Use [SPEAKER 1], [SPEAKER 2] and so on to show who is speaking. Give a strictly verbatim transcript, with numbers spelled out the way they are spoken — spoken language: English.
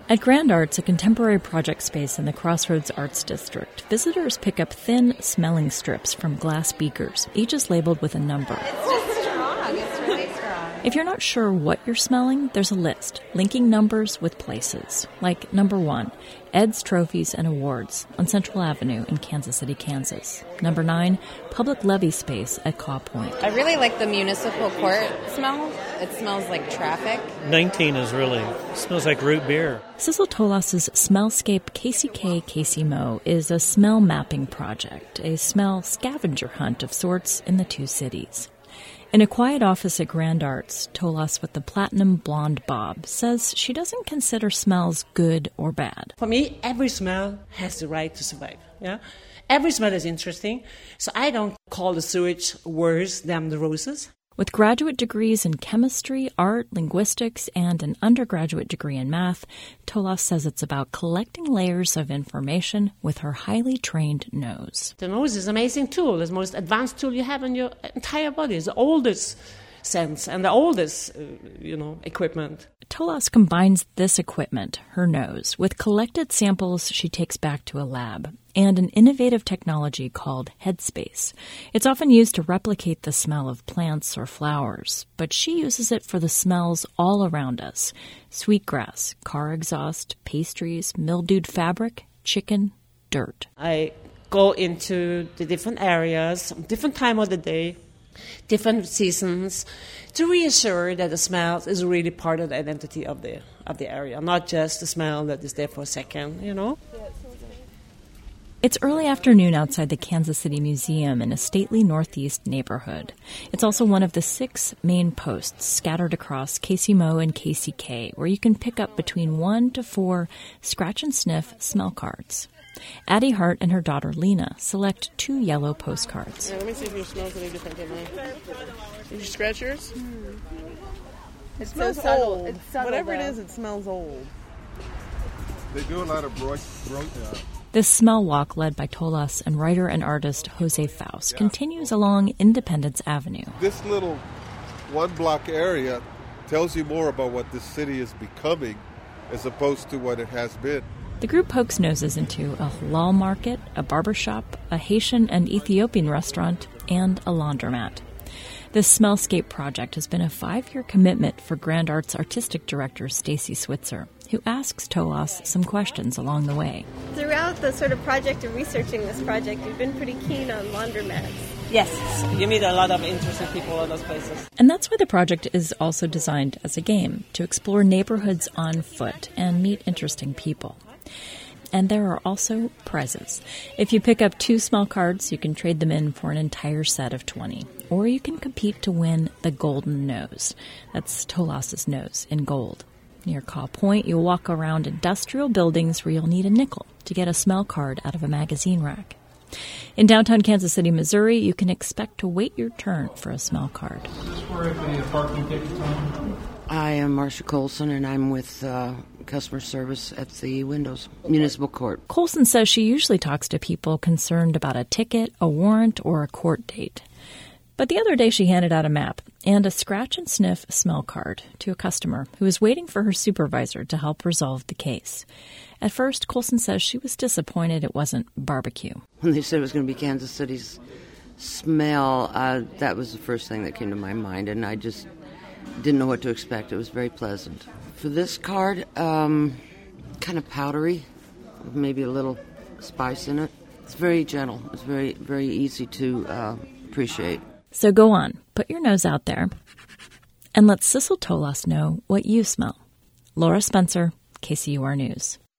[SPEAKER 1] At Grand Arts, a contemporary project space in the Crossroads Arts District, visitors pick up thin smelling strips from glass beakers. Each is labeled with a number.
[SPEAKER 2] It's just strong. It's really strong.
[SPEAKER 1] If you're not sure what you're smelling, there's a list linking numbers with places. Like number one, Ed's Trophies and Awards on Central Avenue in Kansas City, Kansas. Number nine, Public Levee Space at Caw Point.
[SPEAKER 2] I really like the municipal court smell. It smells like traffic.
[SPEAKER 3] nineteen is really, smells like root beer.
[SPEAKER 1] Cecil Tolas's Smellscape K C K K C M O is a smell mapping project, a smell scavenger hunt of sorts in the two cities. In a quiet office at Grand Arts, Tolas with the platinum blonde bob says she doesn't consider smells good or bad.
[SPEAKER 4] For me, every smell has the right to survive. Yeah, every smell is interesting, so I don't call the sewage worse than the roses.
[SPEAKER 1] With graduate degrees in chemistry, art, linguistics, and an undergraduate degree in math, Tolas says it's about collecting layers of information with her highly trained nose.
[SPEAKER 4] The nose is an amazing tool. It's the most advanced tool you have in your entire body. It's the oldest sense and the oldest, uh, you know, equipment.
[SPEAKER 1] Tolas combines this equipment, her nose, with collected samples she takes back to a lab and an innovative technology called Headspace. It's often used to replicate the smell of plants or flowers, but she uses it for the smells all around us: sweetgrass, car exhaust, pastries, mildewed fabric, chicken, dirt.
[SPEAKER 4] I go into the different areas, different time of the day, different seasons, to reassure that the smell is really part of the identity of the of the area, not just the smell that is there for a second, you know.
[SPEAKER 1] It's early afternoon outside the Kansas City Museum in a stately northeast neighborhood. It's also one of the six main posts scattered across K C M O and K C K, where you can pick up between one to four scratch-and-sniff smell cards. Addie Hart and her daughter Lena select two yellow postcards.
[SPEAKER 5] Here, let me see if yours smells any different than mine. Did you scratch yours?
[SPEAKER 6] Mm.
[SPEAKER 5] It
[SPEAKER 6] It's
[SPEAKER 5] smells
[SPEAKER 6] so subtle.
[SPEAKER 5] old.
[SPEAKER 6] It's subtle,
[SPEAKER 5] Whatever it
[SPEAKER 6] though.
[SPEAKER 5] is, it smells old.
[SPEAKER 7] They do a lot of broad, broad uh,
[SPEAKER 1] This smell walk, led by Tolas and writer and artist Jose Faust, continues along Independence Avenue.
[SPEAKER 7] This little one-block area tells you more about what this city is becoming as opposed to what it has been.
[SPEAKER 1] The group pokes noses into a halal market, a barbershop, a Haitian and Ethiopian restaurant, and a laundromat. This Smellscape project has been a five-year commitment for Grand Arts artistic director Stacy Switzer, who asks Tolas some questions along the way.
[SPEAKER 6] Throughout the sort of project of researching this project, you've been pretty keen on laundromats.
[SPEAKER 4] Yes, you meet a lot of interesting people in those places.
[SPEAKER 1] And that's why the project is also designed as a game, to explore neighborhoods on foot and meet interesting people. And there are also prizes. If you pick up two small cards, you can trade them in for an entire set of twenty. Or you can compete to win the Golden Nose. That's Tolas's nose in gold. Near Caw Point, you'll walk around industrial buildings where you'll need a nickel to get a smell card out of a magazine rack. In downtown Kansas City, Missouri, you can expect to wait your turn for a smell card.
[SPEAKER 8] Is this where the parking tickets on?
[SPEAKER 9] I am Marcia Colson, and I'm with uh, customer service at the Windows Municipal Court.
[SPEAKER 1] Colson says she usually talks to people concerned about a ticket, a warrant, or a court date. But the other day she handed out a map and a scratch-and-sniff smell card to a customer who was waiting for her supervisor to help resolve the case. At first, Colson says she was disappointed it wasn't barbecue.
[SPEAKER 9] When they said it was going to be Kansas City's smell, uh, that was the first thing that came to my mind, and I just didn't know what to expect. It was very pleasant. For this card, um, kind of powdery, maybe a little spice in it. It's very gentle. It's very, very easy to uh, appreciate.
[SPEAKER 1] So go on, put your nose out there, and let Cecil Tolas know what you smell. Laura Spencer, K C U R News.